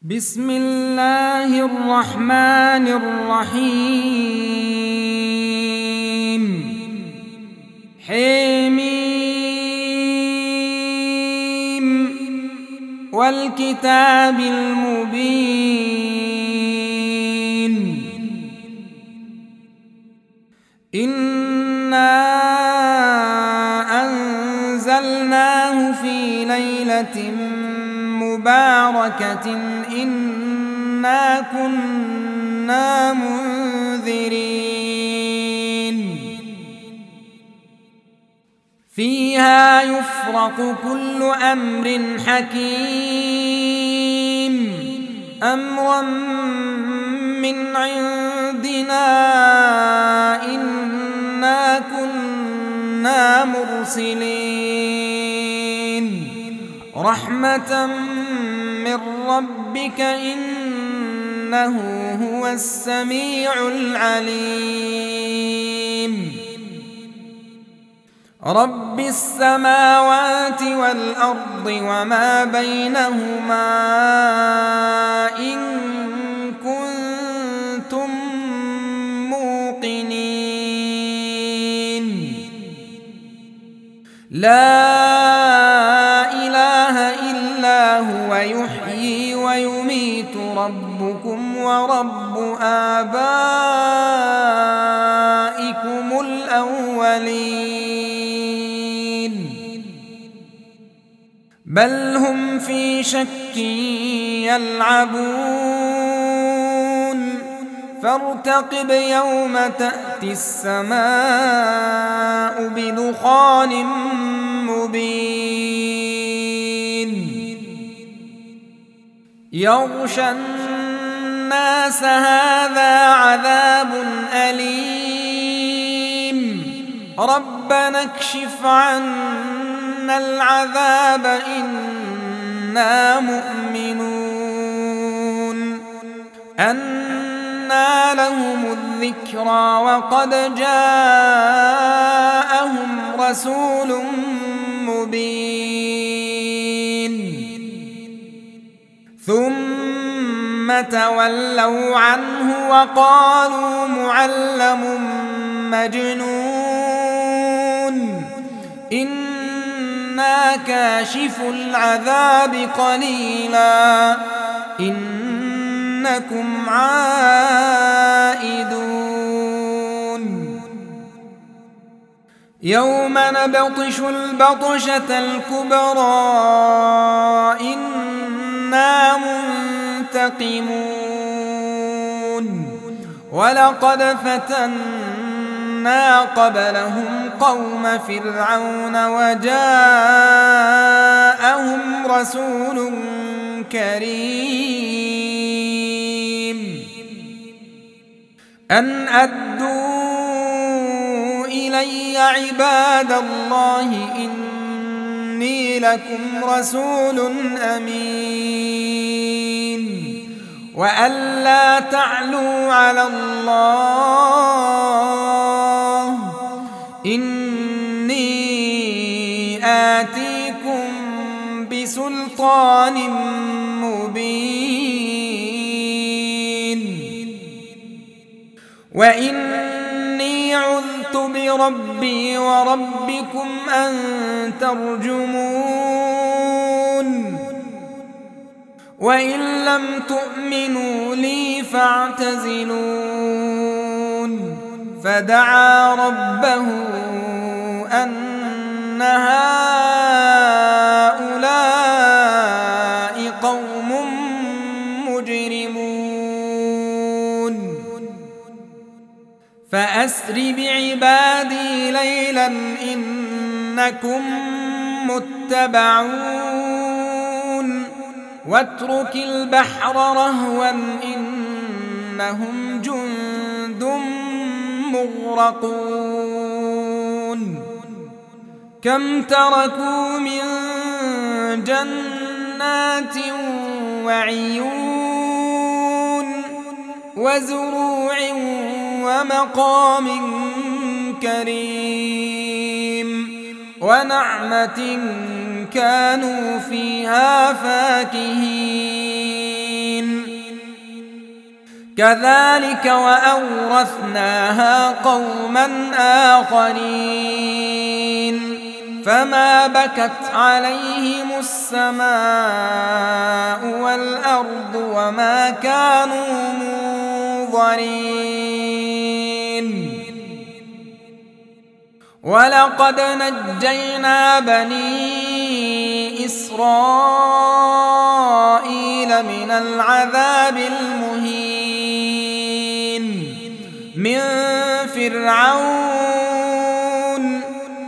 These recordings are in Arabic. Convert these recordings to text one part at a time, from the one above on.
بسم الله الرحمن الرحيم حميم والكتاب المبين إنا أنزلناه في ليلة مباركة إنا كنا منذرين فيها يفرق كل أمر حكيم أمرا من عندنا إنا كنا مرسلين رحمة من ربك إنه هو السميع العليم رب السماوات والأرض وما بينهما إن كنتم موقنين لا هو يحيي ويميت ربكم ورب آبائكم الأولين بل هم في شك يلعبون فارتقب يوم تأتي السماء بدخان مبين يغشى الناس هذا عذاب أليم ربنا اكشف عنا العذاب إنا مؤمنون أنى لهم الذكرى وقد جاءهم رسول مبين ثم تولوا عنه وقالوا معلم مجنون إنا كاشف العذاب قليلا إنكم عائدون يوم نبطش البطشة الكبرى إنا منتقمون ولقد فتنا قبلهم قوم فرعون وجاءهم رسول كريم أن أدوا إلي عباد الله إني لكم رسول أمين وأن لا تعلوا على الله إني آتيكم بسلطان مبين وإني عذت بربي وربكم أن ترجمون وإن لم تؤمنوا لي فاعتزلون فدعا ربه أن هؤلاء قوم مجرمون فأسر بعبادي ليلا إنكم متبعون واترك البحر رهوا إنهم جند مغرقون كم تركوا من جنات وعيون وزروع ومقام كريم ونعمة كانوا فيها فاكهين كذلك وأورثناها قوما آخرين فما بكت عليهم السماء والأرض وما كانوا منظرين ولقد نجينا بني إسرائيل من العذاب المهين من فرعون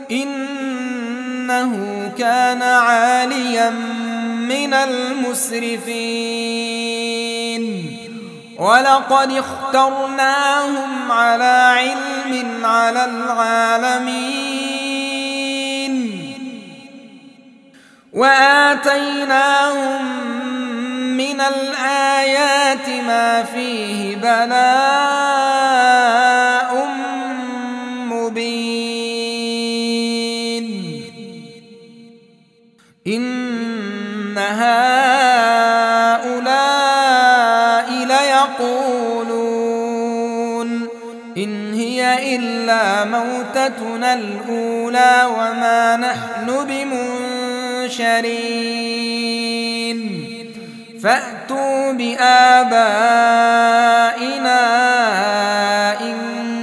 إنه كان عاليا من المسرفين ولقد اخترناهم على علم على العالمين وآتيناهم من الآيات ما فيه بلاء مبين إن هؤلاء ليقولون إن هي إلا موتتنا الأولى وما نحن بمنشرين فأتوا بآبائنا إن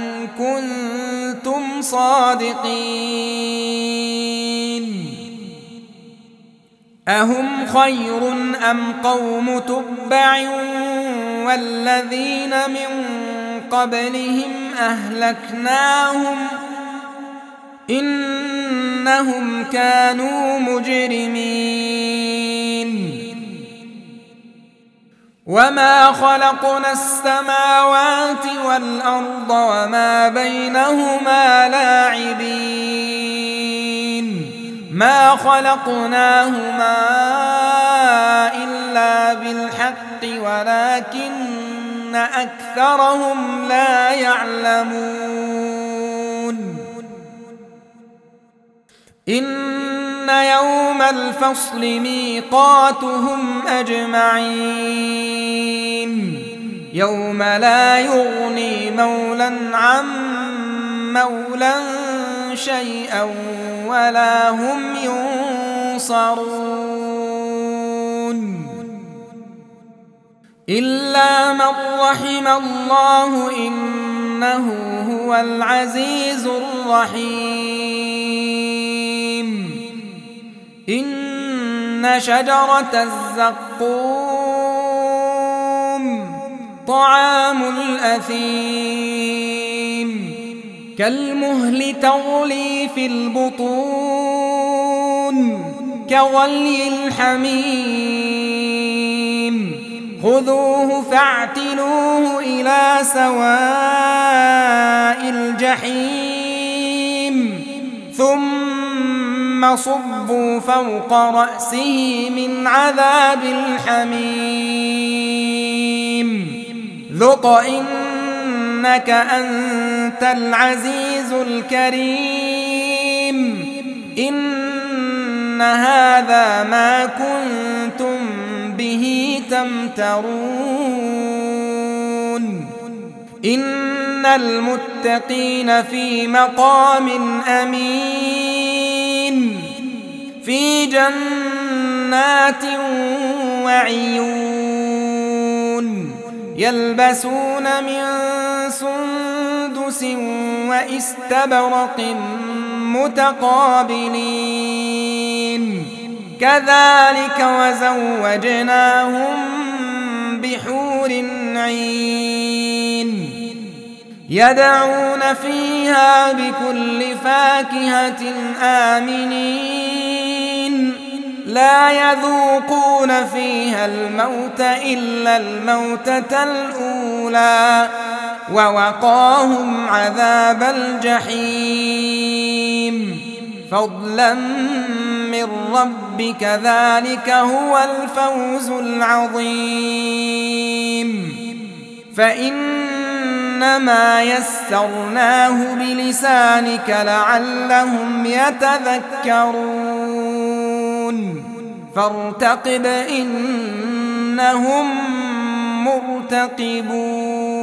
كنتم صادقين أهم خير أم قوم تبع والذين من قبلهم أهلكناهم إنهم كانوا مجرمين وما خلقنا السماوات والأرض وما بينهما لاعبين ما خلقناهما إلا بالحق ولكن أكثرهم لا يعلمون إن يوم الفصل ميقاتهم أجمعين يوم لا يغني مولا عن مولا شيئا ولا هم ينصرون إلا من رحم الله إنه هو العزيز الرحيم إن شجرة الزقوم طعام الأثيم كالمهل تغلي في البطون كغلي الحميم خذوه فاعتلوه إلى سواء الجحيم ثم صبوا فوق رأسه من عذاب الحميم ذق إنك أنت العزيز الكريم إن هذا ما كنتم به تمترون إن المتقين في مقام أمين في جنات وعيون يلبسون من سندس واستبرق متقابلين كذلك وزوجناهم بحور عين يدعون فيها بكل فاكهة آمنين لا يذوقون فيها الموت إلا الموتة الأولى ووقاهم عذاب الجحيم فضلا من ربك ذلك هو الفوز العظيم فإنما يسرناه بلسانك لعلهم يتذكرون فارتقب إنهم مرتقبون مرتقبون